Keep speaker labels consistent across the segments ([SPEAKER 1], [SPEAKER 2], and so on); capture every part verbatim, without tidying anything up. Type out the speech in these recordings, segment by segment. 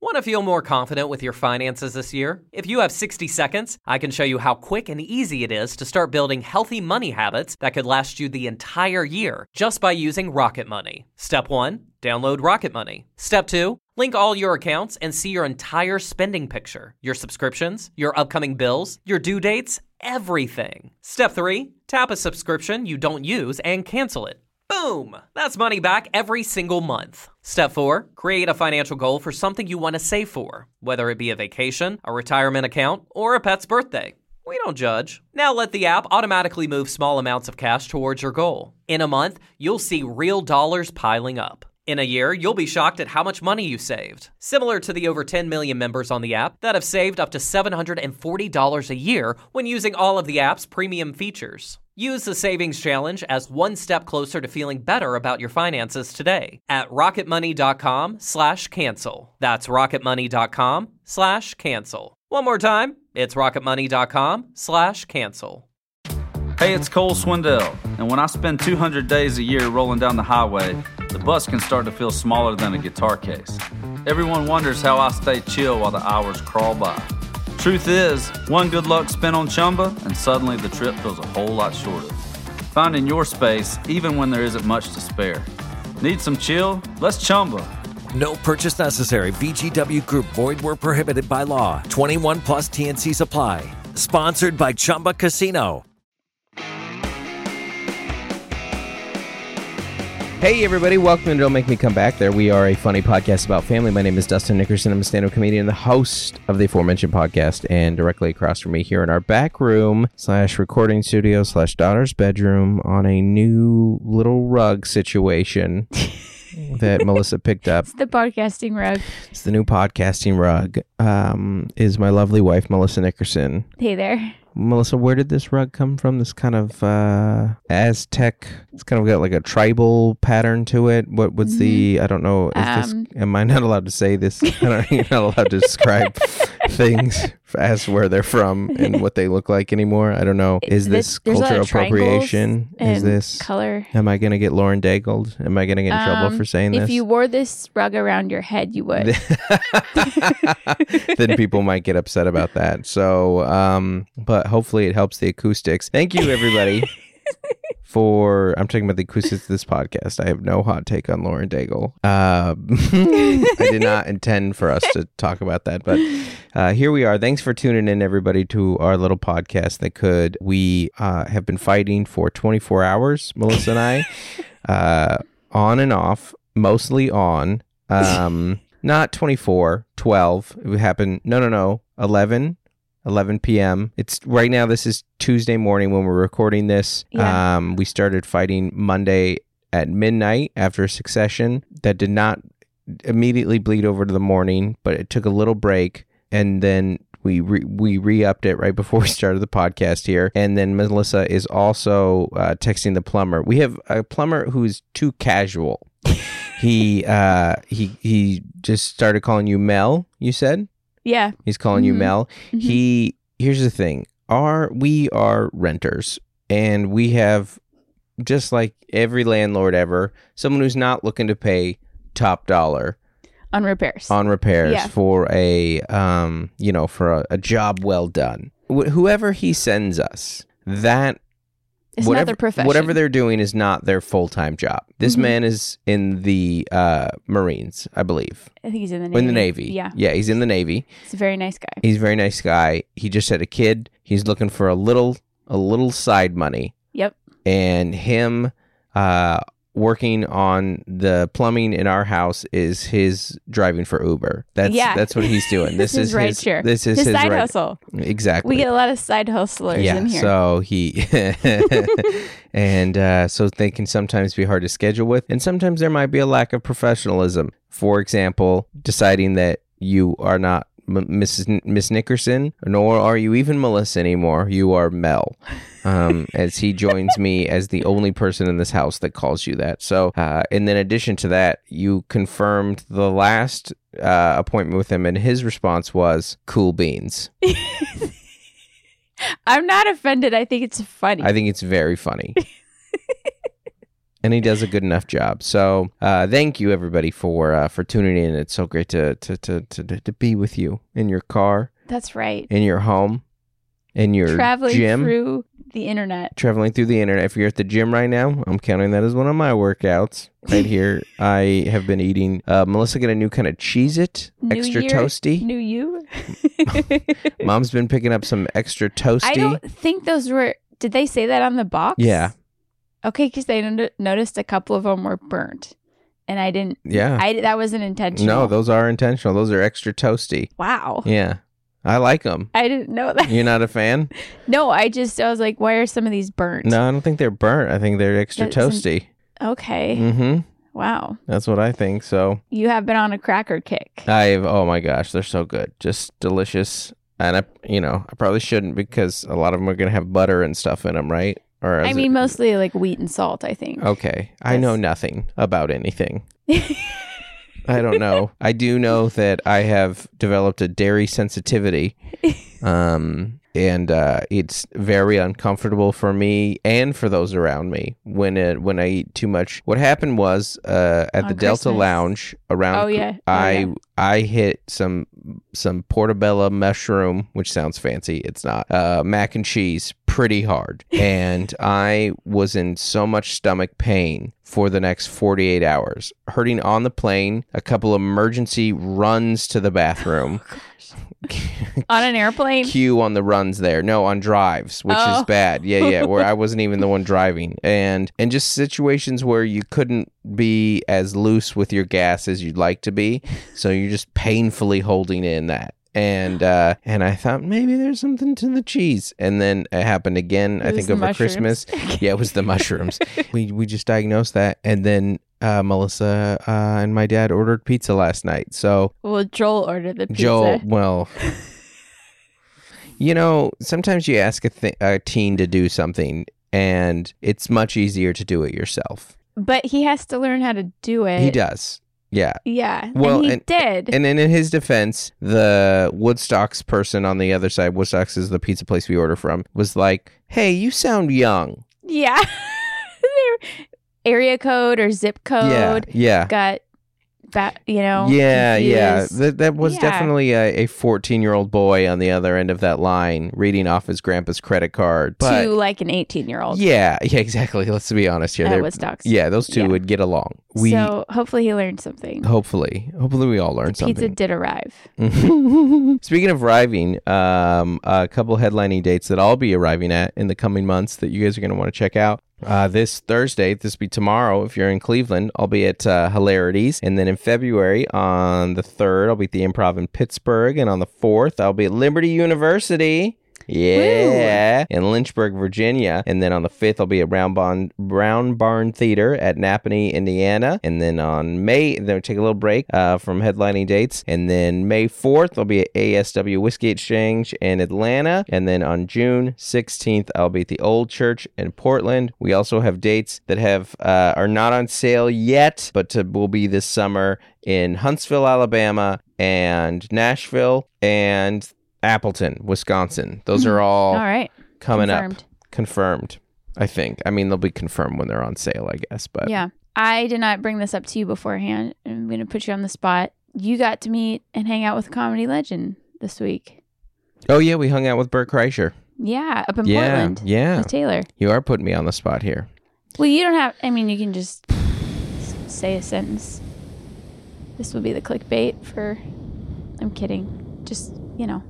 [SPEAKER 1] Want to feel more confident with your finances this year? If you have sixty seconds, I can show you how quick and easy it is to start building healthy money habits that could last you the entire year just by using Rocket Money. Step one, download Rocket Money. Step two, link all your accounts and see your entire spending picture, your subscriptions, your upcoming bills, your due dates, everything. Step three, tap a subscription you don't use and cancel it. Boom! That's money back every single month. Step four, create a financial goal for something you want to save for, whether it be a vacation, a retirement account, or a pet's birthday. We don't judge. Now let the app automatically move small amounts of cash towards your goal. In a month, you'll see real dollars piling up. In a year, you'll be shocked at how much money you saved. Similar to the over ten million members on the app that have saved up to seven hundred forty dollars a year when using all of the app's premium features. Use the Savings Challenge as one step closer to feeling better about your finances today at rocketmoney.com slash cancel. That's rocketmoney.com slash cancel. One more time, it's rocketmoney.com slash cancel.
[SPEAKER 2] Hey, it's Cole Swindell, and when I spend two hundred days a year rolling down the highway, the bus can start to feel smaller than a guitar case. Everyone wonders how I stay chill while the hours crawl by. Truth is, one good luck spin on Chumba, and suddenly the trip feels a whole lot shorter. Finding your space, even when there isn't much to spare. Need some chill? Let's Chumba.
[SPEAKER 3] No purchase necessary. V G W Group. Void where prohibited by law. twenty-one plus T N C supply. Sponsored by Chumba Casino.
[SPEAKER 4] Hey everybody, welcome to Don't Make Me Come Back There. We are a funny podcast about family. My name is Dustin Nickerson. I'm a stand-up comedian, the host of the aforementioned podcast, and directly across from me here in our back room slash recording studio slash daughter's bedroom on a new little rug situation that Melissa picked up.
[SPEAKER 5] It's the podcasting rug.
[SPEAKER 4] It's the new podcasting rug. Um, is my lovely wife, Melissa Nickerson.
[SPEAKER 5] Hey there.
[SPEAKER 4] Melissa, where did this rug come from? This kind of uh, Aztec, it's kind of got like a tribal pattern to it. What What's mm-hmm. the, I don't know, is
[SPEAKER 5] um,
[SPEAKER 4] this, am I not allowed to say this? I don't, you're not allowed to describe things as where they're from and what they look like anymore. I don't know. Is this, this cultural appropriation? Is this
[SPEAKER 5] color?
[SPEAKER 4] Am I going to get Lauren Daigled? Am I going to get in um, trouble for saying
[SPEAKER 5] if
[SPEAKER 4] this?
[SPEAKER 5] If you wore this rug around your head, you would.
[SPEAKER 4] Then people might get upset about that. So, um, but hopefully it helps the acoustics. Thank you, everybody. For I'm talking about the acoustics of this podcast. I have no hot take on Lauren Daigle. Uh, I did not intend for us to talk about that, but uh, here we are. Thanks for tuning in, everybody, to our little podcast that could. We uh, have been fighting for twenty-four hours, Melissa and I, uh, on and off, mostly on. Um, not twenty-four, twelve. It would happen. No, no, no. eleven. eleven p.m. It's right now. This is Tuesday morning when we're recording this.
[SPEAKER 5] Yeah.
[SPEAKER 4] Um, we started fighting Monday at midnight after a succession that did not immediately bleed over to the morning, but it took a little break, and then we re- we re-upped it right before we started the podcast here. And then Melissa is also uh, texting the plumber. We have a plumber who's too casual. he uh, he he just started calling you Mel. You said.
[SPEAKER 5] Yeah.
[SPEAKER 4] He's calling
[SPEAKER 5] mm-hmm.
[SPEAKER 4] you Mel.
[SPEAKER 5] Mm-hmm.
[SPEAKER 4] He, here's the thing. Our, we are renters, and we have, just like every landlord ever, someone who's not looking to pay top dollar
[SPEAKER 5] on repairs.
[SPEAKER 4] On repairs
[SPEAKER 5] yeah.
[SPEAKER 4] for a, um, you know, for a, a job well done. Wh- whoever he sends us, that
[SPEAKER 5] It's
[SPEAKER 4] whatever,
[SPEAKER 5] not their profession.
[SPEAKER 4] Whatever they're doing is not their full-time job. This mm-hmm. man is in the uh, Marines, I believe.
[SPEAKER 5] I think he's in the Navy.
[SPEAKER 4] In the Navy.
[SPEAKER 5] Yeah.
[SPEAKER 4] Yeah, he's in the Navy.
[SPEAKER 5] He's a very nice guy.
[SPEAKER 4] He's a very nice guy. He just had a kid. He's looking for a little a little side money.
[SPEAKER 5] Yep.
[SPEAKER 4] And him uh, working on the plumbing in our house is his driving for Uber. That's
[SPEAKER 5] yeah.
[SPEAKER 4] that's what he's doing. This
[SPEAKER 5] his
[SPEAKER 4] is
[SPEAKER 5] right
[SPEAKER 4] his
[SPEAKER 5] share.
[SPEAKER 4] This is
[SPEAKER 5] his,
[SPEAKER 4] his
[SPEAKER 5] side
[SPEAKER 4] right.
[SPEAKER 5] hustle.
[SPEAKER 4] Exactly.
[SPEAKER 5] We get a lot of side hustlers
[SPEAKER 4] yeah,
[SPEAKER 5] in here.
[SPEAKER 4] So he and uh, so they can sometimes be hard to schedule with, and sometimes there might be a lack of professionalism. For example, deciding that you are not M- Missus N- Miss Nickerson, nor are you even Melissa anymore. You are Mel, um, as he joins me as the only person in this house that calls you that. So, uh, and in addition to that, you confirmed the last uh, appointment with him, and his response was cool beans.
[SPEAKER 5] I'm not offended. I think it's funny.
[SPEAKER 4] I think it's very funny. And he does a good enough job. So uh, thank you, everybody, for uh, for tuning in. It's so great to to, to to to be with you in your car,
[SPEAKER 5] That's right.
[SPEAKER 4] in your home, in your
[SPEAKER 5] Traveling
[SPEAKER 4] gym.
[SPEAKER 5] through the internet.
[SPEAKER 4] Traveling through the internet. If you're at the gym right now, I'm counting that as one of my workouts. Right here, I have been eating. Uh, Melissa got a new kind of Cheez-It,
[SPEAKER 5] New
[SPEAKER 4] extra
[SPEAKER 5] year,
[SPEAKER 4] toasty.
[SPEAKER 5] New you?
[SPEAKER 4] Mom's been picking up some extra toasty.
[SPEAKER 5] I don't think those were. Did they say that on the box?
[SPEAKER 4] Yeah.
[SPEAKER 5] Okay, because they no- noticed a couple of them were burnt, and I didn't.
[SPEAKER 4] Yeah.
[SPEAKER 5] I that wasn't intentional.
[SPEAKER 4] No, those are intentional. Those are extra toasty.
[SPEAKER 5] Wow.
[SPEAKER 4] Yeah. I like them.
[SPEAKER 5] I didn't know that.
[SPEAKER 4] You're not a fan?
[SPEAKER 5] No, I just I was like, why are some of these burnt?
[SPEAKER 4] No, I don't think they're burnt. I think they're extra
[SPEAKER 5] That isn't-
[SPEAKER 4] toasty.
[SPEAKER 5] Okay.
[SPEAKER 4] Mm-hmm.
[SPEAKER 5] Wow.
[SPEAKER 4] That's what I think. So
[SPEAKER 5] You have been on a cracker kick.
[SPEAKER 4] I've, oh my gosh, they're so good. Just delicious. And I, you know, I probably shouldn't because a lot of them are going to have butter and stuff in them, right? Or
[SPEAKER 5] I
[SPEAKER 4] is
[SPEAKER 5] mean,
[SPEAKER 4] it-
[SPEAKER 5] mostly like wheat and salt, I think.
[SPEAKER 4] Okay. I know
[SPEAKER 5] Yes.
[SPEAKER 4] nothing about anything. I don't know. I do know that I have developed a dairy sensitivity. Um, and uh, it's very uncomfortable for me and for those around me when it, when I eat too much. What happened was uh, at
[SPEAKER 5] On
[SPEAKER 4] the Delta
[SPEAKER 5] Christmas.
[SPEAKER 4] Lounge around
[SPEAKER 5] Oh, yeah. Oh,
[SPEAKER 4] I
[SPEAKER 5] yeah.
[SPEAKER 4] I hit some some portobello mushroom, which sounds fancy. It's not. Uh, mac and cheese pretty hard. And I was in so much stomach pain for the next forty-eight hours. Hurting on the plane, a couple of emergency runs to the bathroom.
[SPEAKER 5] On an airplane?
[SPEAKER 4] Queue on the runs there. No, on drives, which
[SPEAKER 5] Oh.
[SPEAKER 4] is bad. Yeah, yeah, where I wasn't even the one driving. And and just situations where you couldn't be as loose with your gas as you'd like to be. So you're just painfully holding in that. And uh, and I thought maybe there's something to the cheese. And then it happened again,
[SPEAKER 5] It
[SPEAKER 4] I
[SPEAKER 5] was
[SPEAKER 4] think
[SPEAKER 5] the
[SPEAKER 4] over
[SPEAKER 5] mushrooms.
[SPEAKER 4] Christmas. Yeah, it was the mushrooms. we we just diagnosed that. And then uh, Melissa uh, and my dad ordered pizza last night. So
[SPEAKER 5] Well, Joel ordered the pizza.
[SPEAKER 4] Joel, well, you know, sometimes you ask a, th- a teen to do something, and it's much easier to do it yourself.
[SPEAKER 5] But he has to learn how to do it.
[SPEAKER 4] He does, yeah.
[SPEAKER 5] Yeah.
[SPEAKER 4] Well,
[SPEAKER 5] and he
[SPEAKER 4] and-
[SPEAKER 5] did.
[SPEAKER 4] And then in his defense, the Woodstocks person on the other side, Woodstocks is the pizza place we order from, was like, "Hey, you sound young."
[SPEAKER 5] yeah. Their area code or zip code
[SPEAKER 4] Yeah, yeah.
[SPEAKER 5] got that, you know.
[SPEAKER 4] Yeah, yeah.
[SPEAKER 5] confused.
[SPEAKER 4] That that was
[SPEAKER 5] Yeah.
[SPEAKER 4] definitely a fourteen-year-old boy on the other end of that line reading off his grandpa's credit card. But
[SPEAKER 5] to like an eighteen year old.
[SPEAKER 4] yeah, yeah, exactly. Let's be honest here.
[SPEAKER 5] At
[SPEAKER 4] They're-
[SPEAKER 5] Woodstocks.
[SPEAKER 4] Yeah, those two
[SPEAKER 5] Yeah.
[SPEAKER 4] would get along. We
[SPEAKER 5] So hopefully he learned something.
[SPEAKER 4] hopefully, hopefully we all learn
[SPEAKER 5] Pizza
[SPEAKER 4] something.
[SPEAKER 5] did arrive.
[SPEAKER 4] Speaking of arriving, um, a couple headlining dates that I'll be arriving at in the coming months that you guys are going to want to check out. Uh, this Thursday, this will be tomorrow. If you're in Cleveland, I'll be at uh, Hilarities. And then in February, on the third, I'll be at the Improv in Pittsburgh. And on the fourth, I'll be at Liberty University. Yeah, in Lynchburg, Virginia. And then on the fifth, I'll be at Brown Barn, Brown Barn Theater at Napanee, Indiana. And then on May, then we'll take a little break uh, from headlining dates. And then May fourth, I'll be at A S W Whiskey Exchange in Atlanta. And then on June sixteenth, I'll be at the Old Church in Portland. We also have dates that have uh, are not on sale yet, but to, will be this summer in Huntsville, Alabama, and Nashville, and Appleton, Wisconsin. Those are all,
[SPEAKER 5] All right.
[SPEAKER 4] coming
[SPEAKER 5] Confirmed.
[SPEAKER 4] up. Confirmed, I think. I mean, they'll be confirmed when they're on sale, I guess. But
[SPEAKER 5] Yeah. I did not bring this up to you beforehand. I'm going to put you on the spot. You got to meet and hang out with a comedy legend this week.
[SPEAKER 4] Oh, yeah, we hung out with Bert Kreischer.
[SPEAKER 5] Yeah, up in
[SPEAKER 4] Yeah,
[SPEAKER 5] Portland.
[SPEAKER 4] yeah.
[SPEAKER 5] With Taylor.
[SPEAKER 4] You are putting me on the spot here.
[SPEAKER 5] Well, you don't have, I mean, you can just s- say a sentence. This will be the clickbait for, I'm kidding. Just, you know,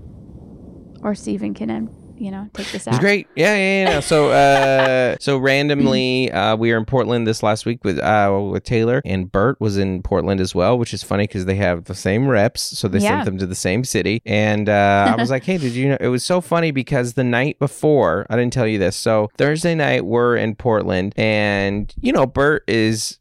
[SPEAKER 5] or Steven can, um, you know, take this out.
[SPEAKER 4] It's great. Yeah, yeah, yeah. So, uh, so randomly, uh, we were in Portland this last week with uh, with Taylor, and Bert was in Portland as well, which is funny because they have the same reps, so they
[SPEAKER 5] Yeah.
[SPEAKER 4] sent them to the same city. And uh, I was like, hey, did you know? It was so funny because the night before, I didn't tell you this. So Thursday night, we're in Portland, and you know, Bert is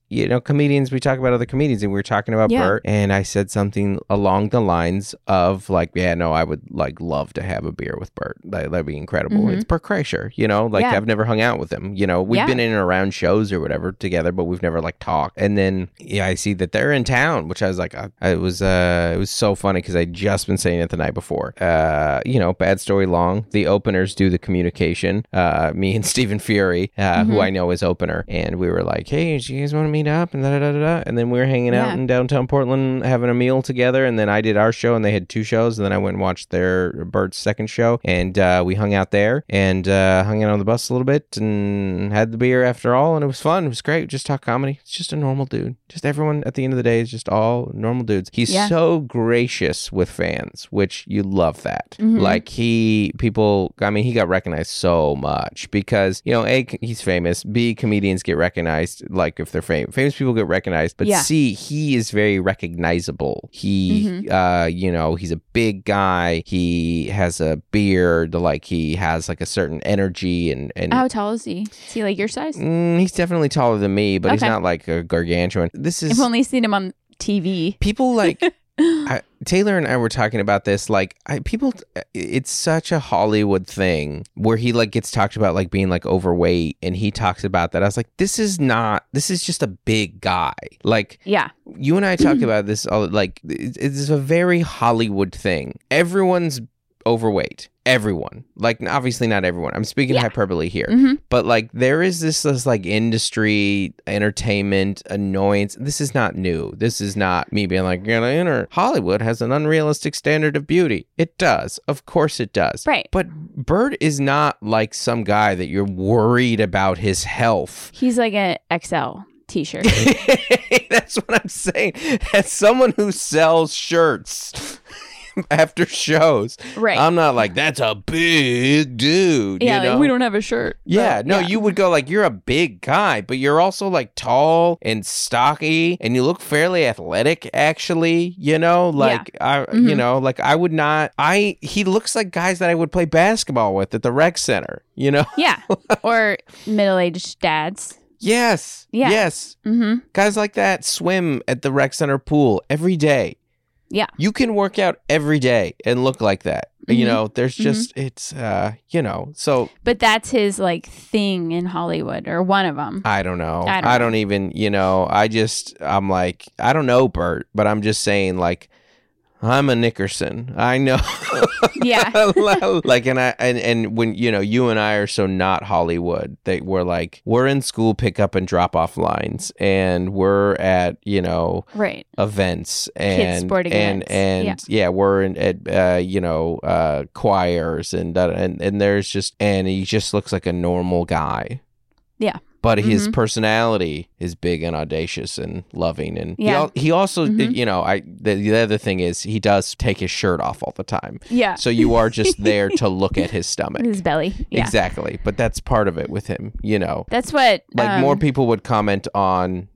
[SPEAKER 4] you know, comedians, we talk about other comedians, and we were talking about
[SPEAKER 5] Yeah.
[SPEAKER 4] Bert, and I said something along the lines of like, yeah, no, I would like love to have a beer with Bert. That, that'd be incredible.
[SPEAKER 5] Mhm.
[SPEAKER 4] It's Bert Kreischer, you know, like
[SPEAKER 5] Yeah.
[SPEAKER 4] I've never hung out with him. You know, we've
[SPEAKER 5] Yeah.
[SPEAKER 4] been in and around shows or whatever together, but we've never like talked. And then, yeah, I see that they're in town, which I was like, I, I was, uh, it was so funny because I'd just been saying it the night before. Uh, you know, Bad Story Long, the openers do the communication. Uh, me and Stephen Fury, uh,
[SPEAKER 5] Mm-hmm.
[SPEAKER 4] who I know is opener, and we were like, hey, do you guys want to meet up? And da da da da da. And then we were hanging out
[SPEAKER 5] Yeah.
[SPEAKER 4] in downtown Portland having a meal together. And then I did our show, and they had two shows. And then I went and watched their Bert's second show, and uh, we hung out there and uh, hung out on the bus a little bit and had the beer after all. And it was fun. It was great. Just talk comedy. It's just a normal dude. Just everyone at the end of the day is just all normal dudes. He's
[SPEAKER 5] Yeah.
[SPEAKER 4] so gracious with fans, which you love that.
[SPEAKER 5] Mhm.
[SPEAKER 4] Like he, people, I mean, he got recognized so much because, you know, A, he's famous. B, comedians get recognized like if they're famous. Famous people get recognized. But
[SPEAKER 5] Yeah.
[SPEAKER 4] C, he is very recognizable. He,
[SPEAKER 5] Mhm.
[SPEAKER 4] uh, you know, he's a big guy. He has a beard. Like he has like a certain energy and, and
[SPEAKER 5] How tall is he? Is he like your size?
[SPEAKER 4] Mm, he's definitely taller than me, but he's
[SPEAKER 5] Okay.
[SPEAKER 4] not like a gargantuan. This is
[SPEAKER 5] I've only seen him on T V.
[SPEAKER 4] people like I, Taylor and I were talking about this. Like, I, people, it's such a Hollywood thing where he like gets talked about like being like overweight, and he talks about that. I was like, this is not. This is just a big guy. Like,
[SPEAKER 5] Yeah.
[SPEAKER 4] you and I talk about this all. Like, it's, it's a very Hollywood thing. Everyone's overweight. Everyone, like obviously not everyone. I'm speaking
[SPEAKER 5] Yeah.
[SPEAKER 4] hyperbole here,
[SPEAKER 5] Mhm.
[SPEAKER 4] but like there is this, this like industry entertainment annoyance. This is not new. This is not me being like, you know, inner Hollywood has an unrealistic standard of beauty. It does, of course it does.
[SPEAKER 5] Right.
[SPEAKER 4] But Bert is not like some guy that you're worried about his health.
[SPEAKER 5] He's like an X L t-shirt.
[SPEAKER 4] That's what I'm saying. As someone who sells shirts after shows,
[SPEAKER 5] Right.
[SPEAKER 4] I'm not like, that's a big dude.
[SPEAKER 5] yeah,
[SPEAKER 4] you know?
[SPEAKER 5] like we don't have a shirt.
[SPEAKER 4] Yeah,
[SPEAKER 5] But,
[SPEAKER 4] no, you would go like, you're a big guy, but you're also like tall and stocky, and you look fairly athletic, actually. You know, like I, you
[SPEAKER 5] Mhm.
[SPEAKER 4] know, like I would not. I he looks like guys that I would play basketball with at the rec center. You know.
[SPEAKER 5] Yeah. Or middle-aged dads.
[SPEAKER 4] Yes.
[SPEAKER 5] Yeah.
[SPEAKER 4] Yes.
[SPEAKER 5] Mm-hmm.
[SPEAKER 4] Guys like that swim at the rec center pool every day.
[SPEAKER 5] Yeah.
[SPEAKER 4] You can work out every day and look like that. You
[SPEAKER 5] Mhm.
[SPEAKER 4] know, there's just, it's, uh, you know, so
[SPEAKER 5] But that's his like thing in Hollywood, or one of them.
[SPEAKER 4] I don't know.
[SPEAKER 5] I don't
[SPEAKER 4] I
[SPEAKER 5] know.
[SPEAKER 4] don't even, you know, I just, I'm like, I don't know, Bert, but I'm just saying, like, I'm a Nickerson. I know.
[SPEAKER 5] Yeah.
[SPEAKER 4] like, and I, and, and when, you know, you and I are so not Hollywood, that we're like, we're in school pickup and drop off lines, and we're at, you know,
[SPEAKER 5] Right.
[SPEAKER 4] events and
[SPEAKER 5] sporting
[SPEAKER 4] and
[SPEAKER 5] events.
[SPEAKER 4] and yeah, we're in at uh, you know uh, choirs and uh, and and there's just and he just looks like a normal guy.
[SPEAKER 5] Yeah.
[SPEAKER 4] But his
[SPEAKER 5] Mhm.
[SPEAKER 4] personality is big and audacious and loving, and he
[SPEAKER 5] Yeah.
[SPEAKER 4] al- he, also
[SPEAKER 5] Mhm.
[SPEAKER 4] you know I the, the other thing is he does take his shirt off all the time,
[SPEAKER 5] Yeah.
[SPEAKER 4] so you are just there to look at his stomach.
[SPEAKER 5] His belly. Yeah.
[SPEAKER 4] Exactly, but that's part of it with him. You know,
[SPEAKER 5] That's what
[SPEAKER 4] like
[SPEAKER 5] um,
[SPEAKER 4] more people would comment on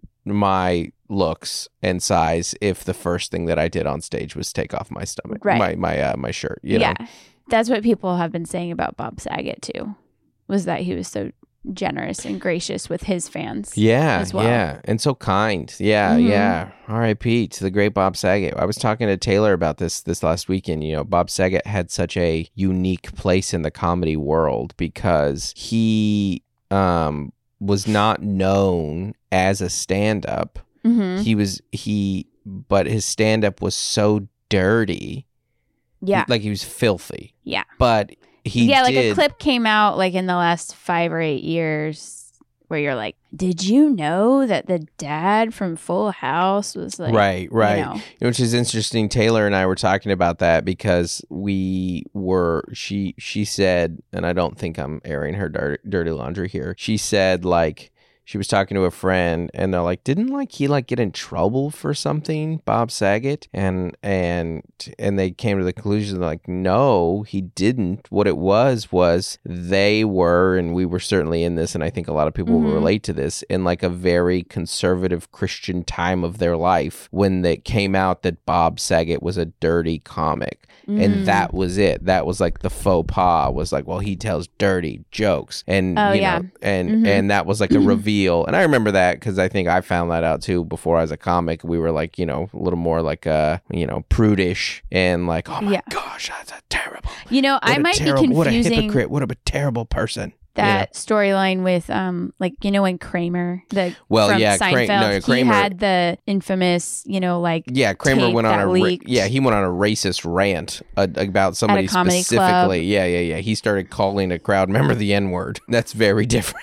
[SPEAKER 4] my looks and size if the first thing that I did on stage was take off my stomach,
[SPEAKER 5] Right.
[SPEAKER 4] my my uh, my shirt. You know,
[SPEAKER 5] Yeah. That's what people have been saying about Bob Saget too. Was that he was so generous and gracious with his fans.
[SPEAKER 4] yeah,
[SPEAKER 5] as well.
[SPEAKER 4] yeah, and so kind. Yeah,
[SPEAKER 5] Mhm.
[SPEAKER 4] yeah. R I P to the great Bob Saget. I was talking to Taylor about this this last weekend. You know, Bob Saget had such a unique place in the comedy world because he um was not known as a stand-up.
[SPEAKER 5] Mm-hmm.
[SPEAKER 4] He was he, but his stand-up was so dirty.
[SPEAKER 5] Yeah.
[SPEAKER 4] Like he was filthy.
[SPEAKER 5] Yeah.
[SPEAKER 4] But he
[SPEAKER 5] yeah, like
[SPEAKER 4] did,
[SPEAKER 5] a clip came out like in the last five or eight years where you're like, did you know that the dad from Full House was like,
[SPEAKER 4] right, right.
[SPEAKER 5] You know,
[SPEAKER 4] Which is interesting. Taylor and I were talking about that because we were, she, she said, and I don't think I'm airing her dirty, dirty laundry here. She said like, she was talking to a friend and they're like, didn't like he like get in trouble for something, Bob Saget? And and and they came to the conclusion like, no, he didn't. What it was was they were, and we were certainly in this, and I think a lot of people will
[SPEAKER 5] Mhm.
[SPEAKER 4] relate to this, in like a very conservative Christian time of their life when it came out that Bob Saget was a dirty comic.
[SPEAKER 5] Mm.
[SPEAKER 4] And that was it. That was like the faux pas was like, well, he tells dirty jokes. And,
[SPEAKER 5] Oh,
[SPEAKER 4] you
[SPEAKER 5] yeah.
[SPEAKER 4] know, and,
[SPEAKER 5] Mhm.
[SPEAKER 4] and that was like a reveal feel, and I remember that because I think I found that out too before I was a comic. We were like, you know, a little more like, uh, you know, prudish and like, oh my
[SPEAKER 5] Yeah.
[SPEAKER 4] gosh, that's a terrible.
[SPEAKER 5] You know,
[SPEAKER 4] what
[SPEAKER 5] I
[SPEAKER 4] a
[SPEAKER 5] might
[SPEAKER 4] terrible,
[SPEAKER 5] be
[SPEAKER 4] What a
[SPEAKER 5] confusing
[SPEAKER 4] hypocrite. What a terrible person.
[SPEAKER 5] that storyline with, um, like, you know, when Kramer, the
[SPEAKER 4] Well,
[SPEAKER 5] from
[SPEAKER 4] yeah, Kra-
[SPEAKER 5] Seinfeld,
[SPEAKER 4] no,
[SPEAKER 5] he
[SPEAKER 4] Kramer-
[SPEAKER 5] had the infamous, you know, like,
[SPEAKER 4] Yeah, Kramer
[SPEAKER 5] tape
[SPEAKER 4] went on
[SPEAKER 5] that
[SPEAKER 4] a ra-
[SPEAKER 5] leaked.
[SPEAKER 4] yeah he went on a racist rant uh, about somebody
[SPEAKER 5] comedy
[SPEAKER 4] specifically. Yeah, yeah, yeah. He started calling a crowd member the N word. That's very different.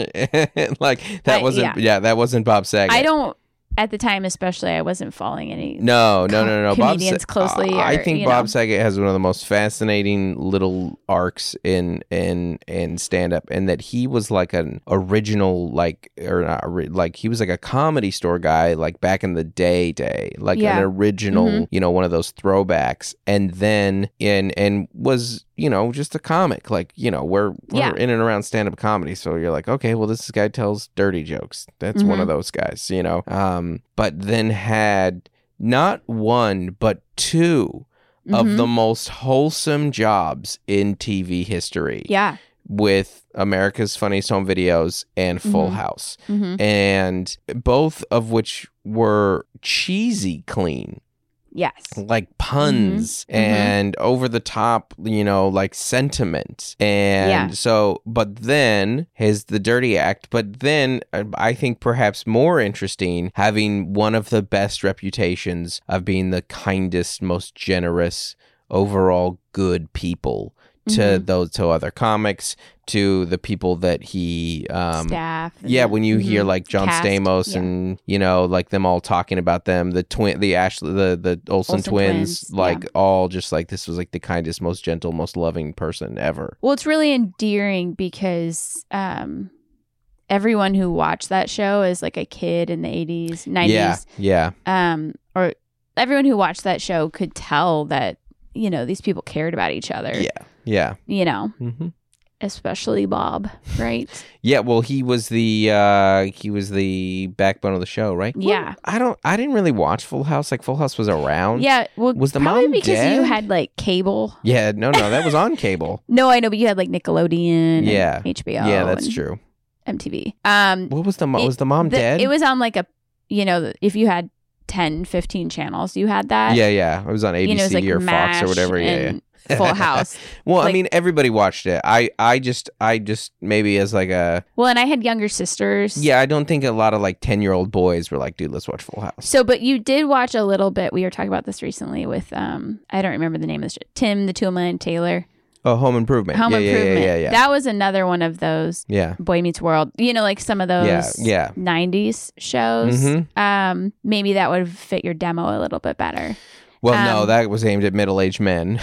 [SPEAKER 4] Like that
[SPEAKER 5] I-
[SPEAKER 4] wasn't.
[SPEAKER 5] yeah.
[SPEAKER 4] Yeah. that wasn't Bob Saget.
[SPEAKER 5] I don't. At the time, especially, I wasn't following any.
[SPEAKER 4] No, no, no, no. Bob
[SPEAKER 5] comedians
[SPEAKER 4] Sa-
[SPEAKER 5] closely,
[SPEAKER 4] uh, I
[SPEAKER 5] or,
[SPEAKER 4] think
[SPEAKER 5] you
[SPEAKER 4] Bob
[SPEAKER 5] know.
[SPEAKER 4] Saget has one of the most fascinating little arcs in in in stand up, and that he was like an original, like or not, ori- like he was like a comedy store guy, like back in the day, day, like
[SPEAKER 5] Yeah.
[SPEAKER 4] an original,
[SPEAKER 5] Mhm.
[SPEAKER 4] you know, one of those throwbacks, and then in and was. You know, just a comic. Like, you know, we're, we're
[SPEAKER 5] Yeah.
[SPEAKER 4] in and around stand-up comedy. So you're like, okay, well, this guy tells dirty jokes. That's one of those guys, you know. Um, but then had not one, but two of
[SPEAKER 5] Mhm.
[SPEAKER 4] the most wholesome jobs in T V history
[SPEAKER 5] Yeah.
[SPEAKER 4] with America's Funniest Home Videos and Full
[SPEAKER 5] Mhm.
[SPEAKER 4] House.
[SPEAKER 5] hmm
[SPEAKER 4] And both of which were cheesy clean.
[SPEAKER 5] Yes.
[SPEAKER 4] Like puns
[SPEAKER 5] Mhm.
[SPEAKER 4] and over the top, you know, like sentiment. And
[SPEAKER 5] Yeah.
[SPEAKER 4] so, but then his The Dirty Act, but then uh, I think perhaps more interesting, having one of the best reputations of being the kindest, most generous, overall good people to
[SPEAKER 5] Mhm.
[SPEAKER 4] those, to other comics, to the people that he, um,
[SPEAKER 5] Staff. and
[SPEAKER 4] yeah,
[SPEAKER 5] the-
[SPEAKER 4] when you hear
[SPEAKER 5] mhm.
[SPEAKER 4] like John
[SPEAKER 5] Cast,
[SPEAKER 4] Stamos
[SPEAKER 5] yeah.
[SPEAKER 4] and you know like them all talking about them, the twin, the Ashley, the the Olsen,
[SPEAKER 5] Olsen
[SPEAKER 4] twins,
[SPEAKER 5] twins,
[SPEAKER 4] like
[SPEAKER 5] yeah.
[SPEAKER 4] all just like this was like the kindest, most gentle, most loving person ever.
[SPEAKER 5] Well, it's really endearing because um, everyone who watched that show is like a kid in the eighties, nineties.
[SPEAKER 4] Yeah, yeah,
[SPEAKER 5] Um, or everyone who watched that show could tell that, you know, these people cared about each other.
[SPEAKER 4] yeah, yeah.
[SPEAKER 5] You know,
[SPEAKER 4] hmm
[SPEAKER 5] especially Bob, right?
[SPEAKER 4] Yeah, well, he was the uh he was the backbone of the show, right?
[SPEAKER 5] Yeah.
[SPEAKER 4] Well, I don't. I didn't really watch Full House. Like Full House was around.
[SPEAKER 5] Yeah. Well,
[SPEAKER 4] Was the
[SPEAKER 5] probably
[SPEAKER 4] mom
[SPEAKER 5] because
[SPEAKER 4] dead?
[SPEAKER 5] you had like cable.
[SPEAKER 4] Yeah. No, no, that was on cable.
[SPEAKER 5] No, I know, but you had like Nickelodeon, and
[SPEAKER 4] Yeah.
[SPEAKER 5] H B O,
[SPEAKER 4] Yeah, that's
[SPEAKER 5] and
[SPEAKER 4] true.
[SPEAKER 5] M T V. Um,
[SPEAKER 4] What was the mom?
[SPEAKER 5] it-
[SPEAKER 4] Was the mom
[SPEAKER 5] the-
[SPEAKER 4] dead?
[SPEAKER 5] It was on like a, you know, if you had ten, fifteen channels, you had that.
[SPEAKER 4] Yeah, yeah. It was on A B C
[SPEAKER 5] You know, it was like
[SPEAKER 4] or Fox or
[SPEAKER 5] MASH
[SPEAKER 4] whatever. Yeah, yeah.
[SPEAKER 5] and Full House.
[SPEAKER 4] Well, I
[SPEAKER 5] Like-
[SPEAKER 4] mean, everybody watched it. I, I just, I just maybe as like a,
[SPEAKER 5] Well, and I had younger sisters.
[SPEAKER 4] yeah. I don't think a lot of like ten year old boys were like, dude, let's watch Full House.
[SPEAKER 5] So, but you did watch a little bit. We were talking about this recently with, um, I don't remember the name of this. Tim, the Toolman Taylor.
[SPEAKER 4] Oh, Home Improvement.
[SPEAKER 5] Home
[SPEAKER 4] yeah,
[SPEAKER 5] Improvement.
[SPEAKER 4] Yeah, yeah, yeah.
[SPEAKER 5] That was another one of those
[SPEAKER 4] Yeah.
[SPEAKER 5] Boy Meets World. You know, like some of those
[SPEAKER 4] Yeah, yeah.
[SPEAKER 5] nineties shows.
[SPEAKER 4] Mhm.
[SPEAKER 5] Um, maybe that would fit your demo a little bit better.
[SPEAKER 4] Well, no,
[SPEAKER 5] Um,
[SPEAKER 4] that was aimed at middle aged men.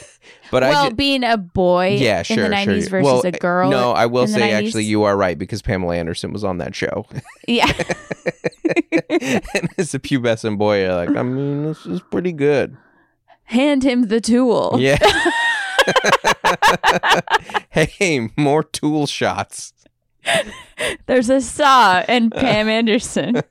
[SPEAKER 4] But
[SPEAKER 5] well,
[SPEAKER 4] I ju-
[SPEAKER 5] being a boy
[SPEAKER 4] yeah, sure,
[SPEAKER 5] in the nineties
[SPEAKER 4] sure.
[SPEAKER 5] versus
[SPEAKER 4] well,
[SPEAKER 5] a girl.
[SPEAKER 4] No, I will
[SPEAKER 5] in the
[SPEAKER 4] say
[SPEAKER 5] nineties.
[SPEAKER 4] actually you are right because Pamela Anderson was on that show.
[SPEAKER 5] Yeah.
[SPEAKER 4] And as a pubescent boy, you're like, I mean, this is pretty good.
[SPEAKER 5] Hand him the tool.
[SPEAKER 4] Yeah. Hey, more tool shots.
[SPEAKER 5] There's a saw and Pam Anderson.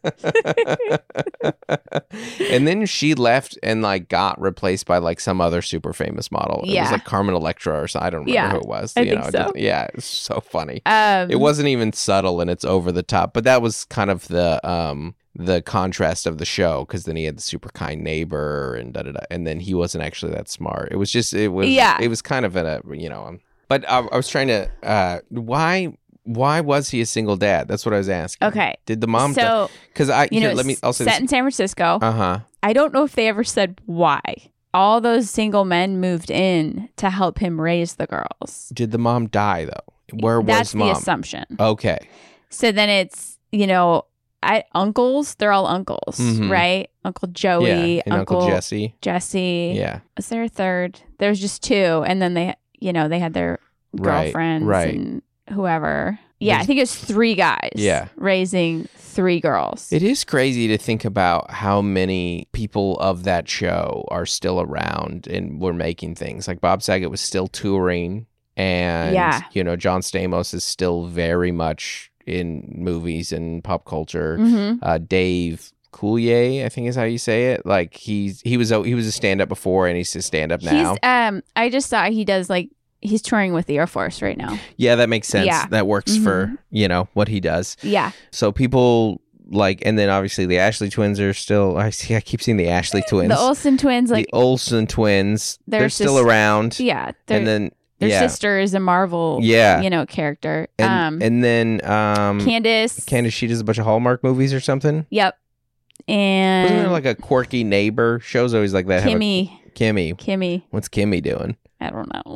[SPEAKER 4] And then she left and like got replaced by like some other super famous model. It was
[SPEAKER 5] Yeah.
[SPEAKER 4] like Carmen Electra or something. I don't remember
[SPEAKER 5] Yeah,
[SPEAKER 4] who it was.
[SPEAKER 5] I
[SPEAKER 4] you
[SPEAKER 5] think
[SPEAKER 4] know, it
[SPEAKER 5] so.
[SPEAKER 4] doesn't- yeah, it's so funny.
[SPEAKER 5] Um,
[SPEAKER 4] It wasn't even subtle and it's over the top, but that was kind of the um the contrast of the show because then he had the super kind neighbor and da da da, and then he wasn't actually that smart. It was just it was
[SPEAKER 5] Yeah.
[SPEAKER 4] it was kind of in a you know. Um, but I, I was trying to uh why why was he a single dad? That's what I was asking.
[SPEAKER 5] Okay.
[SPEAKER 4] Did the mom?
[SPEAKER 5] So,
[SPEAKER 4] Because I
[SPEAKER 5] you
[SPEAKER 4] here,
[SPEAKER 5] know,
[SPEAKER 4] let me. I'll say
[SPEAKER 5] set
[SPEAKER 4] this.
[SPEAKER 5] in San Francisco.
[SPEAKER 4] Uh huh.
[SPEAKER 5] I don't know if they ever said why. All those single men moved in to help him raise the girls.
[SPEAKER 4] Did the mom die though? Where
[SPEAKER 5] That's
[SPEAKER 4] was mom?
[SPEAKER 5] the assumption.
[SPEAKER 4] Okay.
[SPEAKER 5] So then it's, you know, I uncles, they're all uncles,
[SPEAKER 4] Mhm.
[SPEAKER 5] right? Uncle Joey,
[SPEAKER 4] yeah. And Uncle, Jesse.
[SPEAKER 5] Jesse.
[SPEAKER 4] Yeah.
[SPEAKER 5] Was there a third? There was just two. And then they, you know, they had their
[SPEAKER 4] Right,
[SPEAKER 5] girlfriends
[SPEAKER 4] right.
[SPEAKER 5] and whoever. Yeah,
[SPEAKER 4] There's-
[SPEAKER 5] I think it was three guys.
[SPEAKER 4] Yeah.
[SPEAKER 5] Raising three girls.
[SPEAKER 4] It is crazy to think about how many people of that show are still around and were making things. Like Bob Saget was still touring, and
[SPEAKER 5] Yeah.
[SPEAKER 4] you know John Stamos is still very much in movies and pop culture.
[SPEAKER 5] hmm
[SPEAKER 4] Uh, Dave Coulier, I think is how you say it. Like he's he was a, he was a stand up before, and he's a stand up now.
[SPEAKER 5] He's um I just saw he does like he's touring with the Air Force right now.
[SPEAKER 4] Yeah, that makes sense.
[SPEAKER 5] Yeah.
[SPEAKER 4] That works
[SPEAKER 5] Mhm.
[SPEAKER 4] for, you know, what he does.
[SPEAKER 5] Yeah.
[SPEAKER 4] So people like, and then obviously the Ashley twins are still, I see, I keep seeing the Ashley twins.
[SPEAKER 5] The Olsen twins, like,
[SPEAKER 4] the Olsen twins, they're,
[SPEAKER 5] they're
[SPEAKER 4] still
[SPEAKER 5] sis-
[SPEAKER 4] around.
[SPEAKER 5] yeah. They're,
[SPEAKER 4] And then,
[SPEAKER 5] their
[SPEAKER 4] yeah.
[SPEAKER 5] sister is a Marvel,
[SPEAKER 4] Yeah.
[SPEAKER 5] you know, character.
[SPEAKER 4] And,
[SPEAKER 5] um,
[SPEAKER 4] and then, um,
[SPEAKER 5] Candace.
[SPEAKER 4] Candace, she does a bunch of Hallmark movies or something.
[SPEAKER 5] Yep. And
[SPEAKER 4] Wasn't there like a quirky neighbor? Shows always like that. have a-
[SPEAKER 5] Kimmy.
[SPEAKER 4] Kimmy.
[SPEAKER 5] Kimmy.
[SPEAKER 4] What's Kimmy doing?
[SPEAKER 5] I don't know.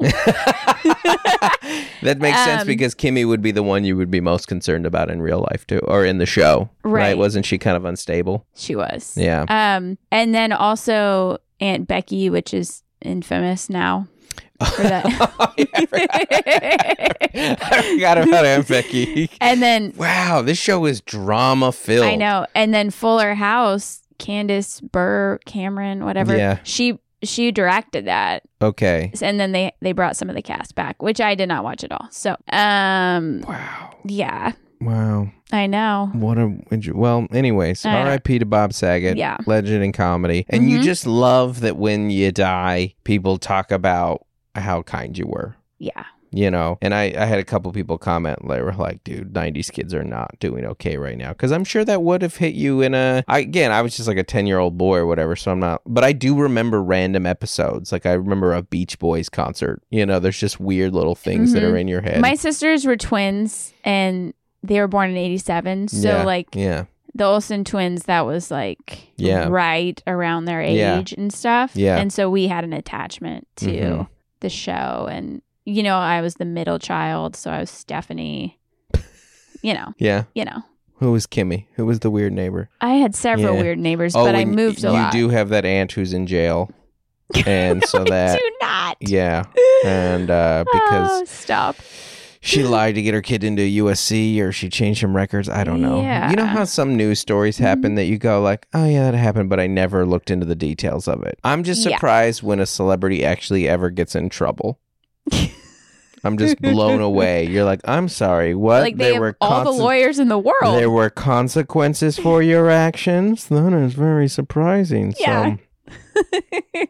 [SPEAKER 4] That makes sense
[SPEAKER 5] Um,
[SPEAKER 4] because Kimmy would be the one you would be most concerned about in real life too, or in the show, right?
[SPEAKER 5] Right.
[SPEAKER 4] Wasn't she kind of unstable?
[SPEAKER 5] She was.
[SPEAKER 4] Yeah.
[SPEAKER 5] Um, and then also Aunt Becky, which is infamous now. For that.
[SPEAKER 4] Oh, yeah, I, forgot. I forgot about Aunt Becky.
[SPEAKER 5] And then
[SPEAKER 4] Wow, this show is drama filled.
[SPEAKER 5] I know. And then Fuller House, Candace Burr, Cameron, whatever.
[SPEAKER 4] Yeah.
[SPEAKER 5] She she directed that.
[SPEAKER 4] Okay.
[SPEAKER 5] And then they they brought some of the cast back, which I did not watch at all. So, um
[SPEAKER 4] Wow.
[SPEAKER 5] yeah,
[SPEAKER 4] Wow.
[SPEAKER 5] I know.
[SPEAKER 4] What a well. Anyways,
[SPEAKER 5] I know.
[SPEAKER 4] R I P to Bob Saget.
[SPEAKER 5] Yeah.
[SPEAKER 4] Legend in comedy, and you
[SPEAKER 5] Mhm.
[SPEAKER 4] just love that when you die, people talk about how kind you were.
[SPEAKER 5] Yeah.
[SPEAKER 4] You know, and I, I had a couple people comment. They were like, dude, nineties kids are not doing okay right now. Because I'm sure that would have hit you in a... I, again, I was just like a ten-year-old boy or whatever, so I'm not... But I do remember random episodes. Like, I remember a Beach Boys concert. You know, there's just weird little things that
[SPEAKER 5] Mhm.
[SPEAKER 4] are in your head.
[SPEAKER 5] My sisters were twins and they were born in eighty-seven. So,
[SPEAKER 4] Yeah,
[SPEAKER 5] like,
[SPEAKER 4] Yeah.
[SPEAKER 5] the Olsen twins, that was like
[SPEAKER 4] Yeah.
[SPEAKER 5] right around their age
[SPEAKER 4] Yeah.
[SPEAKER 5] and stuff.
[SPEAKER 4] Yeah.
[SPEAKER 5] And so we had an attachment to
[SPEAKER 4] Mhm.
[SPEAKER 5] the show. And, you know, I was the middle child. So I was Stephanie, you know,
[SPEAKER 4] Yeah.
[SPEAKER 5] you know.
[SPEAKER 4] Who was Kimmy? Who was the weird neighbor?
[SPEAKER 5] I had several
[SPEAKER 4] Yeah.
[SPEAKER 5] weird neighbors,
[SPEAKER 4] Oh,
[SPEAKER 5] but I
[SPEAKER 4] and
[SPEAKER 5] moved a
[SPEAKER 4] you
[SPEAKER 5] lot.
[SPEAKER 4] do have that aunt who's in jail. And so
[SPEAKER 5] I
[SPEAKER 4] that...
[SPEAKER 5] do not.
[SPEAKER 4] Yeah. And uh, because...
[SPEAKER 5] Oh, stop.
[SPEAKER 4] she lied to get her kid into U S C or she changed some records. I don't know.
[SPEAKER 5] Yeah.
[SPEAKER 4] You know how some news stories happen that you go like, oh yeah, that happened, but I never looked into the details of it. I'm just
[SPEAKER 5] Yeah.
[SPEAKER 4] surprised when a celebrity actually ever gets in trouble. I'm just blown away. You're like, I'm sorry, what?
[SPEAKER 5] Like they
[SPEAKER 4] there
[SPEAKER 5] have
[SPEAKER 4] were
[SPEAKER 5] all the
[SPEAKER 4] conse-
[SPEAKER 5] lawyers in the world.
[SPEAKER 4] There were consequences for your actions? That is very surprising.
[SPEAKER 5] Yeah.
[SPEAKER 4] So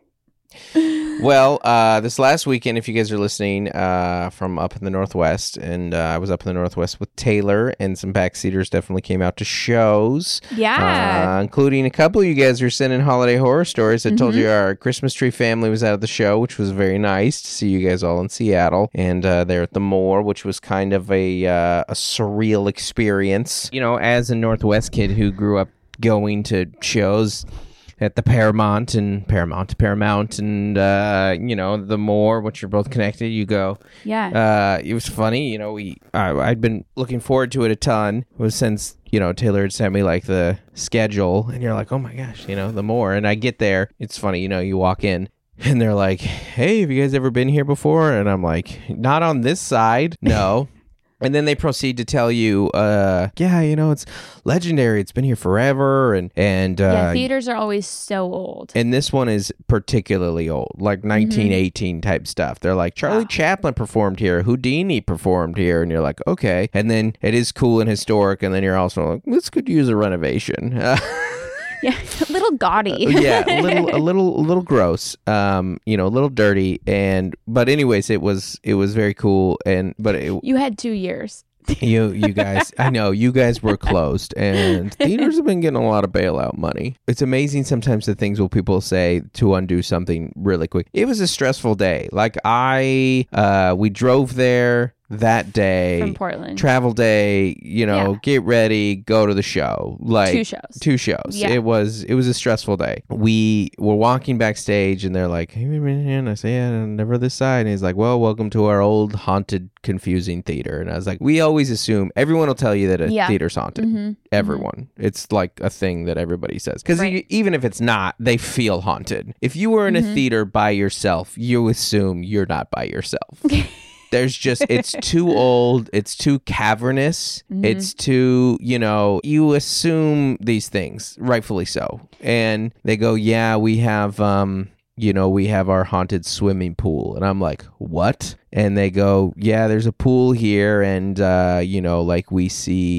[SPEAKER 4] well, uh, this last weekend, if you guys are listening uh, from up in the Northwest, and uh, I was up in the Northwest with Taylor, and some backseaters definitely came out to shows,
[SPEAKER 5] yeah.
[SPEAKER 4] uh, including a couple of you guys who are sending holiday horror stories. I told
[SPEAKER 5] Mhm.
[SPEAKER 4] you our Christmas tree family was out at the show, which was very nice to see you guys all in Seattle, and uh, there at the Moore, which was kind of a, uh, a surreal experience. You know, as a Northwest kid who grew up going to shows at the Paramount and Paramount, Paramount, and uh, you know, the Moore, which are both connected. You go.
[SPEAKER 5] yeah.
[SPEAKER 4] Uh, it was funny, you know. We I, I'd been looking forward to it a ton. It was since you know Taylor had sent me like the schedule, and you're like, oh my gosh, you know, the Moore. And I get there. It's funny, you know. You walk in. And they're like, hey, have you guys ever been here before? And I'm like, not on this side. No. And then they proceed to tell you, uh, yeah, you know, it's legendary. It's been here forever. And, and, uh,
[SPEAKER 5] yeah, theaters are always so old.
[SPEAKER 4] and this one is particularly old, like nineteen eighteen type stuff. They're like, Charlie
[SPEAKER 5] Wow.
[SPEAKER 4] Chaplin performed here. Houdini performed here. And you're like, okay. And then it is cool and historic. And then you're also like, this could use a renovation. Uh,
[SPEAKER 5] Yeah, a little gaudy.
[SPEAKER 4] yeah, a little, a little, a little gross. Um, you know, a little dirty. And but anyways, it was it was very cool. And but it,
[SPEAKER 5] You had two years.
[SPEAKER 4] you you guys, I know you guys were closed, and theaters have been getting a lot of bailout money. It's amazing sometimes the things will people say to undo something really quick. It was a stressful day. Like I, uh, we drove there that day
[SPEAKER 5] From Portland.
[SPEAKER 4] travel day, you know,
[SPEAKER 5] Yeah.
[SPEAKER 4] get ready, go to the show. Like
[SPEAKER 5] Two shows.
[SPEAKER 4] Two shows.
[SPEAKER 5] Yeah.
[SPEAKER 4] It was it was a stressful day. We were walking backstage and they're like, "Have you been here?" And I say, "Yeah, never this side." And he's like, "Well, welcome to our old haunted, confusing theater." And I was like, "We always assume everyone will tell you that a
[SPEAKER 5] Yeah.
[SPEAKER 4] theater's haunted.
[SPEAKER 5] Mm-hmm.
[SPEAKER 4] Everyone. It's like a thing that everybody says. Because
[SPEAKER 5] Right.
[SPEAKER 4] even if it's not, they feel haunted. If you were in
[SPEAKER 5] Mm-hmm.
[SPEAKER 4] a theater by yourself, you assume you're not by yourself." There's just, it's too old. It's too cavernous.
[SPEAKER 5] Mm-hmm.
[SPEAKER 4] It's too, you know, you assume these things, rightfully so. And they go, yeah, we have, um, you know, we have our haunted swimming pool. And I'm like, what? And they go, yeah, there's a pool here. And, uh, you know, like we see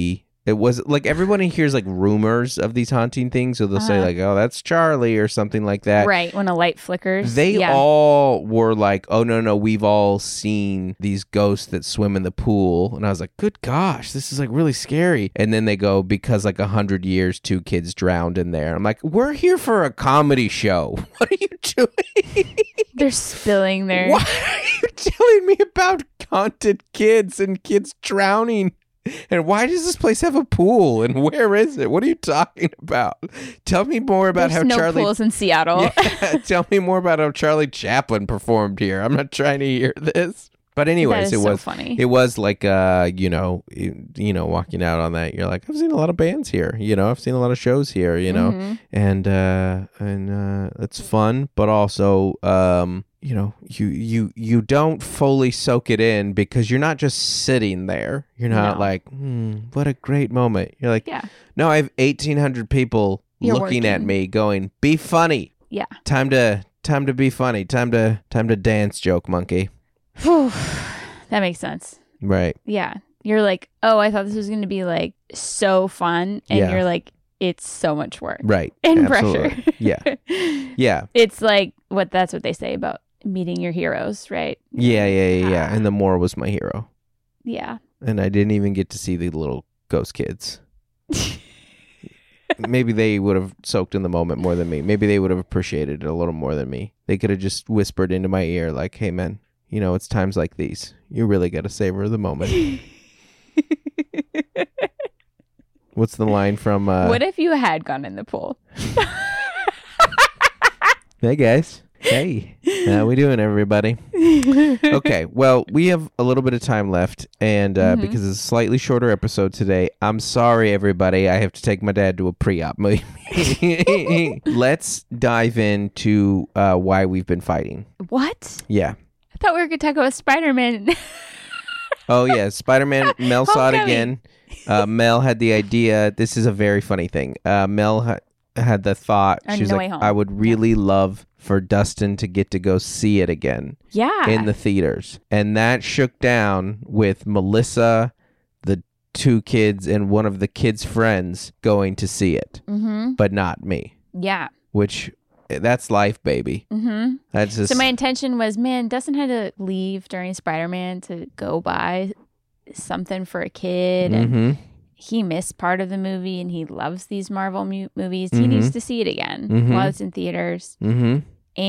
[SPEAKER 4] It was like everybody hears like rumors of these haunting things, so they'll say
[SPEAKER 5] Uh-huh.
[SPEAKER 4] like, "Oh, that's Charlie" or something like that.
[SPEAKER 5] Right, when a light flickers.
[SPEAKER 4] They
[SPEAKER 5] yeah.
[SPEAKER 4] all were like, "Oh no, no, we've all seen these ghosts that swim in the pool," and I was like, "Good gosh, this is like really scary." And then they go, because like a hundred years, two kids drowned in there. I'm like, "We're here for a comedy show. What are you doing?
[SPEAKER 5] They're spilling their...
[SPEAKER 4] Why are you telling me about haunted kids and kids drowning?" And why does this place have a pool? And where is it? What are you talking about? Tell me more about
[SPEAKER 5] There's
[SPEAKER 4] how
[SPEAKER 5] no
[SPEAKER 4] Charlie.
[SPEAKER 5] pools in Seattle.
[SPEAKER 4] Yeah, tell me more about how Charlie Chaplin performed here. I'm not trying to hear this. But anyways,
[SPEAKER 5] is
[SPEAKER 4] it
[SPEAKER 5] so
[SPEAKER 4] was
[SPEAKER 5] funny.
[SPEAKER 4] It was like uh, you know, you, you know, walking out on that, you're like, I've seen a lot of bands here. You know, I've seen a lot of shows here. You know,
[SPEAKER 5] Mhm.
[SPEAKER 4] and uh, and uh, it's fun, but also um. You know, you, you you don't fully soak it in because you're not just sitting there. You're not
[SPEAKER 5] No.
[SPEAKER 4] like, hmm, what a great moment. You're like,
[SPEAKER 5] Yeah.
[SPEAKER 4] no, I have eighteen hundred people
[SPEAKER 5] You're
[SPEAKER 4] looking at
[SPEAKER 5] working.
[SPEAKER 4] me going, be funny.
[SPEAKER 5] Yeah.
[SPEAKER 4] Time to time to be funny. Time to time to dance, joke monkey.
[SPEAKER 5] Whew. That makes sense.
[SPEAKER 4] Right.
[SPEAKER 5] Yeah. You're like, oh, I thought this was going to be like so fun. And
[SPEAKER 4] Yeah.
[SPEAKER 5] you're like, it's so much work.
[SPEAKER 4] Right.
[SPEAKER 5] And
[SPEAKER 4] Absolutely.
[SPEAKER 5] pressure.
[SPEAKER 4] Yeah. Yeah.
[SPEAKER 5] It's like what that's what they say about meeting your heroes, right?
[SPEAKER 4] Yeah, yeah, yeah, yeah.
[SPEAKER 5] Ah.
[SPEAKER 4] And the Moore was my hero.
[SPEAKER 5] Yeah.
[SPEAKER 4] And I didn't even get to see the little ghost kids. Maybe they would have soaked in the moment more than me. Maybe they would have appreciated it a little more than me. They could have just whispered into my ear like, hey, man, you know, it's times like these. You really got to savor the moment. What's the line from... Uh,
[SPEAKER 5] What if you had gone in the pool?
[SPEAKER 4] Hey, guys. Hey. How we doing, everybody? Okay, well, we have a little bit of time left, and uh,
[SPEAKER 5] Mhm.
[SPEAKER 4] because it's a slightly shorter episode today, I'm sorry, everybody. I have to take my dad to a pre-op movie. Let's dive into uh, why we've been fighting.
[SPEAKER 5] What?
[SPEAKER 4] Yeah.
[SPEAKER 5] I thought we were going to talk about Spider-Man.
[SPEAKER 4] Oh, yeah. Spider-Man, Mel saw it
[SPEAKER 5] Homecoming.
[SPEAKER 4] again. Uh, Mel had the idea. This is a very funny thing. Uh, Mel ha- had the thought.
[SPEAKER 5] On
[SPEAKER 4] She's
[SPEAKER 5] No
[SPEAKER 4] like,
[SPEAKER 5] Way Home.
[SPEAKER 4] I would really love for Dustin to get to go see it again.
[SPEAKER 5] Yeah.
[SPEAKER 4] In the theaters. And that shook down with Melissa, the two kids, and one of the kids' friends going to see it,
[SPEAKER 5] Mm-hmm.
[SPEAKER 4] but not me,
[SPEAKER 5] Yeah.
[SPEAKER 4] which that's life, baby.
[SPEAKER 5] Mm-hmm.
[SPEAKER 4] That's just
[SPEAKER 5] So my intention was, man, Dustin had to leave during Spider-Man to go buy something for a kid, and
[SPEAKER 4] Mhm.
[SPEAKER 5] he missed part of the movie, and he loves these Marvel mu- movies. He
[SPEAKER 4] Mhm.
[SPEAKER 5] needs to see it again
[SPEAKER 4] Mhm.
[SPEAKER 5] while it's in theaters.
[SPEAKER 4] Mhm.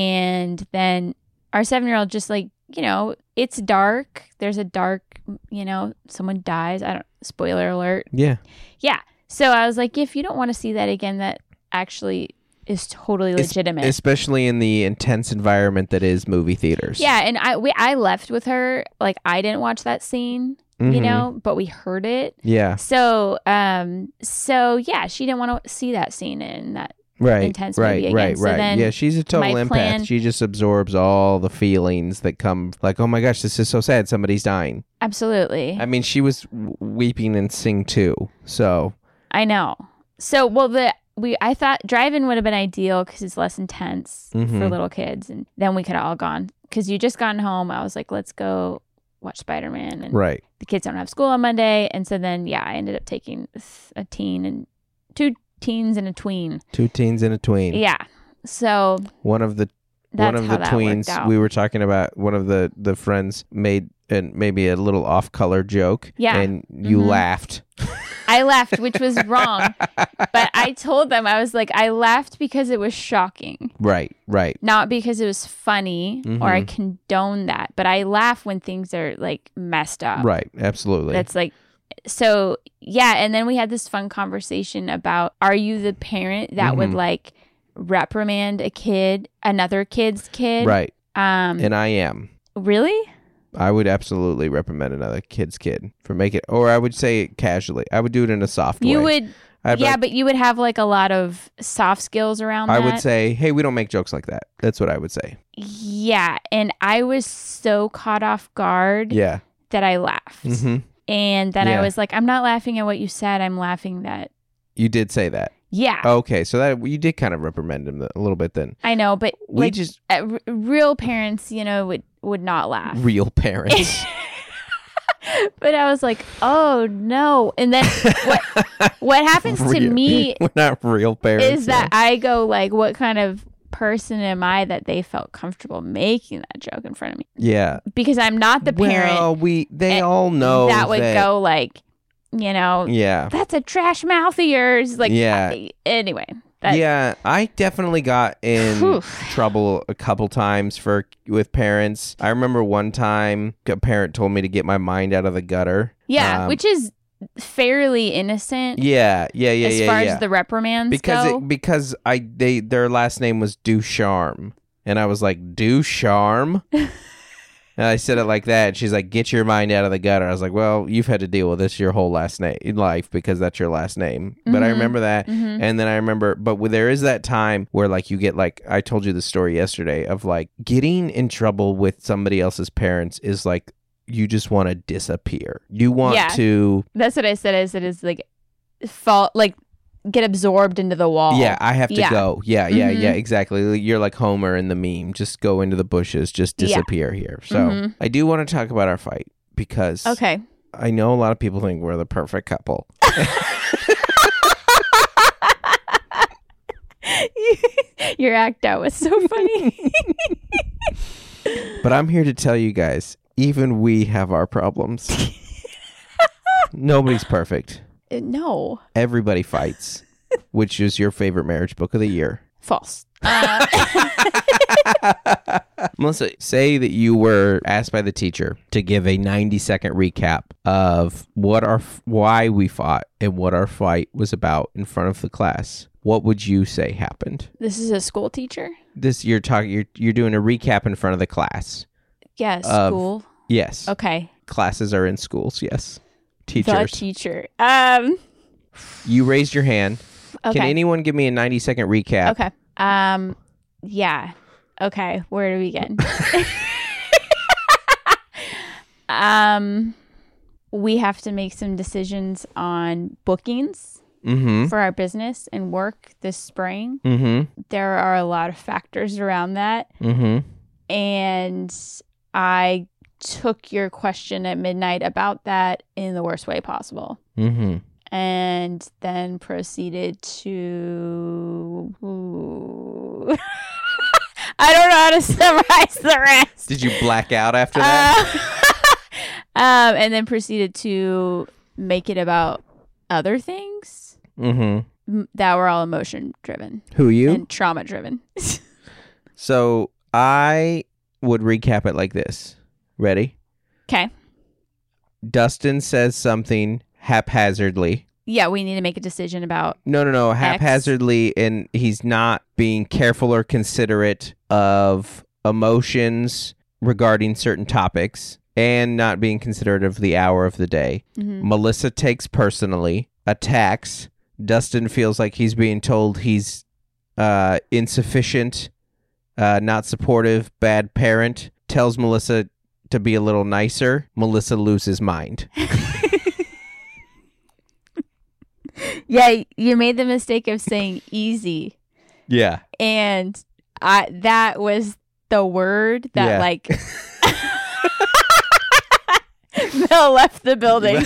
[SPEAKER 5] And then our seven-year-old just like, you know, it's dark. There's a dark, you know, someone dies. I don't, spoiler alert.
[SPEAKER 4] Yeah.
[SPEAKER 5] Yeah. So I was like, if you don't want to see that again, that actually is totally
[SPEAKER 4] Es-
[SPEAKER 5] legitimate.
[SPEAKER 4] Especially in the intense environment that is movie theaters.
[SPEAKER 5] Yeah, and I we I left with her. Like I didn't watch that scene, you
[SPEAKER 4] Mhm.
[SPEAKER 5] know, but we heard it.
[SPEAKER 4] Yeah.
[SPEAKER 5] So um so yeah, she didn't want to see that scene in that.
[SPEAKER 4] Right.
[SPEAKER 5] intense
[SPEAKER 4] right.
[SPEAKER 5] movie again.
[SPEAKER 4] Right.
[SPEAKER 5] So
[SPEAKER 4] Right.
[SPEAKER 5] then
[SPEAKER 4] Yeah. She's a total
[SPEAKER 5] my
[SPEAKER 4] empath.
[SPEAKER 5] plan-
[SPEAKER 4] She just absorbs all the feelings that come. Like, oh my gosh, this is so sad. Somebody's dying.
[SPEAKER 5] Absolutely.
[SPEAKER 4] I mean, she was w- weeping and sing too. So.
[SPEAKER 5] I know. So well the we I thought drive-in would have been ideal because it's less intense for
[SPEAKER 4] Mhm.
[SPEAKER 5] little kids, and then we could have all gone because you just gotten home. I was like, let's go watch Spider-Man, and
[SPEAKER 4] Right.
[SPEAKER 5] the kids don't have school on Monday, and so then yeah, I ended up taking a teen and two teens and a tween.
[SPEAKER 4] Two teens and a tween.
[SPEAKER 5] Yeah. So
[SPEAKER 4] One of the
[SPEAKER 5] that's
[SPEAKER 4] one of
[SPEAKER 5] how
[SPEAKER 4] the
[SPEAKER 5] that
[SPEAKER 4] tweens
[SPEAKER 5] worked out.
[SPEAKER 4] we were talking about. One of the the friends made and maybe a little off color joke.
[SPEAKER 5] Yeah.
[SPEAKER 4] And you
[SPEAKER 5] Mhm.
[SPEAKER 4] laughed.
[SPEAKER 5] I laughed, which was wrong, but I told them I was like, I laughed because it was shocking,
[SPEAKER 4] Right. Right.
[SPEAKER 5] not because it was funny or I
[SPEAKER 4] Mhm.
[SPEAKER 5] condone that. But I laugh when things are like messed up.
[SPEAKER 4] Right. Absolutely.
[SPEAKER 5] That's like, so yeah. And then we had this fun conversation about, are you the parent that would
[SPEAKER 4] Mhm.
[SPEAKER 5] like reprimand a kid, another kid's kid?
[SPEAKER 4] right.
[SPEAKER 5] Um,
[SPEAKER 4] And I am.
[SPEAKER 5] really?
[SPEAKER 4] I would absolutely reprimand another kid's kid for make it, or I would say it casually. I would do it in a soft
[SPEAKER 5] You
[SPEAKER 4] way.
[SPEAKER 5] would,
[SPEAKER 4] I'd be
[SPEAKER 5] yeah,
[SPEAKER 4] like-
[SPEAKER 5] but you would have like a lot of soft skills around
[SPEAKER 4] I
[SPEAKER 5] that.
[SPEAKER 4] would say, hey, we don't make jokes like that. That's what I would say.
[SPEAKER 5] Yeah, and I was so caught off guard
[SPEAKER 4] Yeah.
[SPEAKER 5] that I laughed.
[SPEAKER 4] hmm
[SPEAKER 5] And then
[SPEAKER 4] Yeah.
[SPEAKER 5] I was like, I'm not laughing at what you said. I'm laughing that,
[SPEAKER 4] You did say that.
[SPEAKER 5] yeah,
[SPEAKER 4] Okay, so that you did kind of reprimand him a little bit then.
[SPEAKER 5] I know, but
[SPEAKER 4] We
[SPEAKER 5] like
[SPEAKER 4] just
[SPEAKER 5] uh, r- real parents, you know, would would not laugh.
[SPEAKER 4] real parents.
[SPEAKER 5] But I was like, oh no. And then what what happens to
[SPEAKER 4] Real-
[SPEAKER 5] me
[SPEAKER 4] We're not real parents.
[SPEAKER 5] is that
[SPEAKER 4] so.
[SPEAKER 5] I go like, what kind of person am I that they felt comfortable making that joke in front of me?
[SPEAKER 4] Yeah.
[SPEAKER 5] Because I'm not the parent
[SPEAKER 4] Well, we they
[SPEAKER 5] and
[SPEAKER 4] all know
[SPEAKER 5] that would go like, you know,
[SPEAKER 4] Yeah.
[SPEAKER 5] that's a trash mouth of yours. Like,
[SPEAKER 4] Yeah.
[SPEAKER 5] I- anyway. That,
[SPEAKER 4] Yeah, I definitely got in
[SPEAKER 5] Whew.
[SPEAKER 4] trouble a couple times for with parents. I remember one time a parent told me to get my mind out of the gutter.
[SPEAKER 5] Yeah,
[SPEAKER 4] Um,
[SPEAKER 5] which is fairly innocent
[SPEAKER 4] Yeah, yeah, yeah,
[SPEAKER 5] as
[SPEAKER 4] yeah,
[SPEAKER 5] far
[SPEAKER 4] yeah.
[SPEAKER 5] as the reprimands
[SPEAKER 4] because
[SPEAKER 5] go.
[SPEAKER 4] it, because I they their last name was Ducharme, and I was like Ducharme. And I said it like that. And she's like, "Get your mind out of the gutter." I was like, "Well, you've had to deal with this your whole last name life because that's your last name." But I
[SPEAKER 5] Mhm.
[SPEAKER 4] remember that,
[SPEAKER 5] Mhm.
[SPEAKER 4] and then I remember, but w- there is that time where like you get like I told you the story yesterday of like getting in trouble with somebody else's parents is like you just want to disappear. You want
[SPEAKER 5] Yeah.
[SPEAKER 4] to.
[SPEAKER 5] That's what I said. Is it is like fall like get absorbed into the wall.
[SPEAKER 4] Yeah, I have to
[SPEAKER 5] Yeah.
[SPEAKER 4] go. Yeah, yeah,
[SPEAKER 5] Mhm.
[SPEAKER 4] yeah, exactly. Like, you're like Homer in the meme. Just go into the bushes. Just
[SPEAKER 5] Yeah.
[SPEAKER 4] disappear here. So
[SPEAKER 5] Mhm.
[SPEAKER 4] I do want to talk about our fight because
[SPEAKER 5] Okay.
[SPEAKER 4] I know a lot of people think we're the perfect couple.
[SPEAKER 5] Your act out was so funny.
[SPEAKER 4] But I'm here to tell you guys, even we have our problems. Nobody's perfect.
[SPEAKER 5] Uh, no.
[SPEAKER 4] Everybody fights, which is your favorite marriage book of the year.
[SPEAKER 5] False. Uh,
[SPEAKER 4] Melissa, say that you were asked by the teacher to give a ninety second recap of what our why we fought and what our fight was about in front of the class. What would you say happened?
[SPEAKER 5] this is a school teacher?
[SPEAKER 4] This you're talking you're you're doing a recap in front of the class.
[SPEAKER 5] Yeah,
[SPEAKER 4] Of-
[SPEAKER 5] school.
[SPEAKER 4] Yes.
[SPEAKER 5] Okay.
[SPEAKER 4] Classes are in schools, yes.
[SPEAKER 5] The
[SPEAKER 4] Teachers.
[SPEAKER 5] teacher. Um
[SPEAKER 4] You raised your hand.
[SPEAKER 5] okay.
[SPEAKER 4] Can anyone give me a ninety second recap?
[SPEAKER 5] Okay. Um yeah. Okay, where do we begin? um we have to make some decisions on bookings
[SPEAKER 4] Mm-hmm.
[SPEAKER 5] for our business and work this spring.
[SPEAKER 4] Mm-hmm.
[SPEAKER 5] There are a lot of factors around that,
[SPEAKER 4] Mm-hmm.
[SPEAKER 5] and I took your question at midnight about that in the worst way possible.
[SPEAKER 4] Mm-hmm.
[SPEAKER 5] And then proceeded to. I don't know how to summarize the rest.
[SPEAKER 4] Did you black out after that?
[SPEAKER 5] Uh, um, and then proceeded to make it about other things
[SPEAKER 4] Mm-hmm.
[SPEAKER 5] m- that were all emotion driven
[SPEAKER 4] Who you?
[SPEAKER 5] and trauma driven.
[SPEAKER 4] So I would recap it like this. Ready?
[SPEAKER 5] Okay.
[SPEAKER 4] Dustin says something haphazardly.
[SPEAKER 5] Yeah, we need to make a decision about.
[SPEAKER 4] No, no, no. Haphazardly, and he's not being careful or considerate of emotions regarding certain topics and not being considerate of the hour of the day.
[SPEAKER 5] Mhm.
[SPEAKER 4] Melissa takes personally, attacks. Dustin feels like he's being told he's uh, insufficient, uh, not supportive, bad parent. Tells Melissa to be a little nicer. Melissa loses mind.
[SPEAKER 5] Yeah, you made the mistake of saying easy,
[SPEAKER 4] Yeah.
[SPEAKER 5] and I that was the word that
[SPEAKER 4] Yeah.
[SPEAKER 5] like Mel left the building.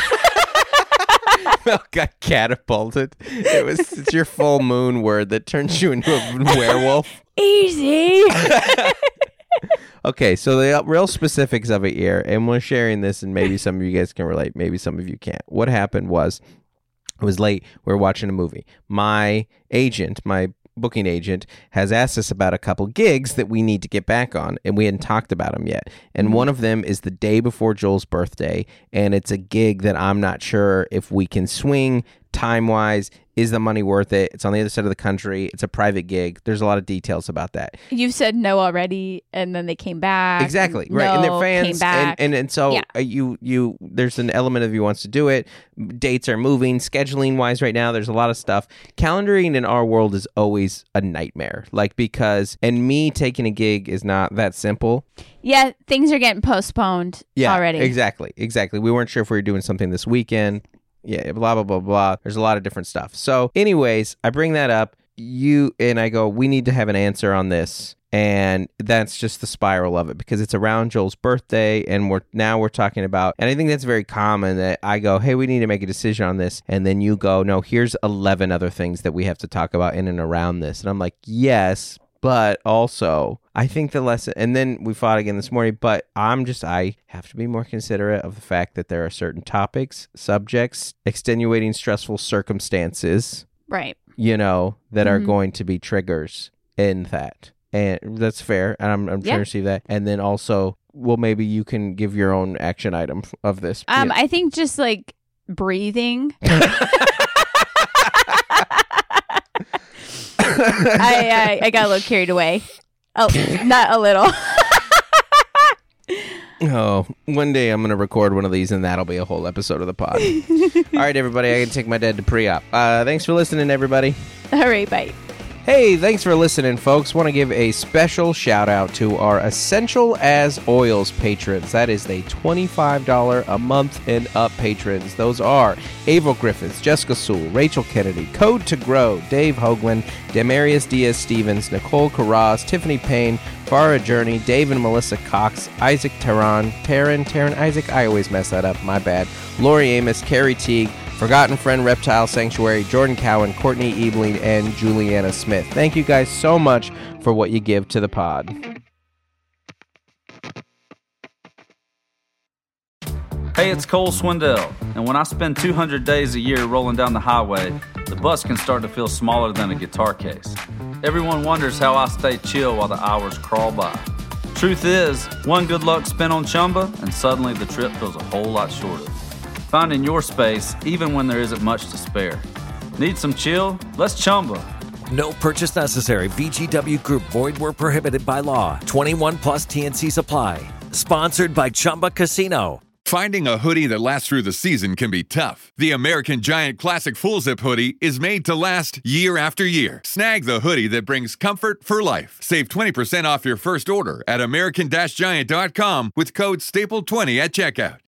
[SPEAKER 4] Mel got catapulted. It was it's your full moon word that turns you into a werewolf.
[SPEAKER 5] Easy.
[SPEAKER 4] Okay, so the real specifics of it here, and we're sharing this, and maybe some of you guys can relate, maybe some of you can't. What happened was, it was late. We were watching a movie. My agent, my booking agent, has asked us about a couple gigs that we need to get back on, and we hadn't talked about them yet. And one of them is the day before Joel's birthday, and it's a gig that I'm not sure if we can swing time-wise. Is the money worth it? It's on the other side of the country. It's a private gig. There's a lot of details about that.
[SPEAKER 5] You've said no already, and then they came back.
[SPEAKER 4] Exactly, right. And
[SPEAKER 5] No,
[SPEAKER 4] they're fans,
[SPEAKER 5] came back.
[SPEAKER 4] and, and and so
[SPEAKER 5] Yeah.
[SPEAKER 4] uh, you you there's an element of you wants to do it. Dates are moving, scheduling wise right now. There's a lot of stuff. Calendaring in our world is always a nightmare, like because and me taking a gig is not that simple.
[SPEAKER 5] Yeah, things are getting postponed
[SPEAKER 4] Yeah,
[SPEAKER 5] already.
[SPEAKER 4] exactly, exactly. We weren't sure if we were doing something this weekend. Yeah, blah, blah, blah, blah. There's a lot of different stuff. So anyways, I bring that up. you and I go, we need to have an answer on this. And that's just the spiral of it because it's around Joel's birthday. And we're now we're talking about, and I think that's very common that I go, hey, we need to make a decision on this. And then you go, no, here's eleven other things that we have to talk about in and around this. And I'm like, yes, but also I think the lesson, and then we fought again this morning, but I'm just, I have to be more considerate of the fact that there are certain topics, subjects, extenuating, stressful circumstances,
[SPEAKER 5] Right.
[SPEAKER 4] you know, that
[SPEAKER 5] Mm-hmm.
[SPEAKER 4] are going to be triggers in that. And that's fair. And I'm, I'm
[SPEAKER 5] Yeah.
[SPEAKER 4] trying to receive that. And then also, well, maybe you can give your own action item of this.
[SPEAKER 5] Um,
[SPEAKER 4] Yeah.
[SPEAKER 5] I think just like breathing. I, I I got a little carried away. Oh, not a little.
[SPEAKER 4] Oh, one day I'm going to record one of these and that'll be a whole episode of the pod. All right, everybody, I can take my dad to pre-op. Uh, thanks for listening, everybody.
[SPEAKER 5] All right, bye.
[SPEAKER 4] Hey, thanks for listening, folks. Want to give a special shout out to our Essential as Oils patrons. That is the twenty-five dollars a month and up patrons. Those are Avril Griffiths, Jessica Sewell, Rachel Kennedy, Code to Grow, Dave Hoagland, Demarius Diaz-Stevens, Nicole Carraz, Tiffany Payne, Farah Journey, Dave and Melissa Cox, Isaac Terran, Taryn, Taryn Isaac, I always mess that up, my bad, Lori Amos, Carrie Teague, Forgotten Friend Reptile Sanctuary, Jordan Cowan, Courtney Ebeling, and Juliana Smith. Thank you guys so much for what you give to the pod.
[SPEAKER 2] Hey, it's Cole Swindell, and when I spend two hundred days a year rolling down the highway, the bus can start to feel smaller than a guitar case. Everyone wonders how I stay chill while the hours crawl by. Truth is, one good luck spin on Chumba, and suddenly the trip feels a whole lot shorter. Finding your space, even when there isn't much to spare. Need some chill? Let's Chumba.
[SPEAKER 3] No purchase necessary. V G W Group. Void where prohibited by law. twenty-one plus T N C supply. Sponsored by Chumba Casino.
[SPEAKER 6] Finding a hoodie that lasts through the season can be tough. The American Giant Classic Full Zip Hoodie is made to last year after year. Snag the hoodie that brings comfort for life. Save twenty percent off your first order at American Giant dot com with code staple twenty at checkout.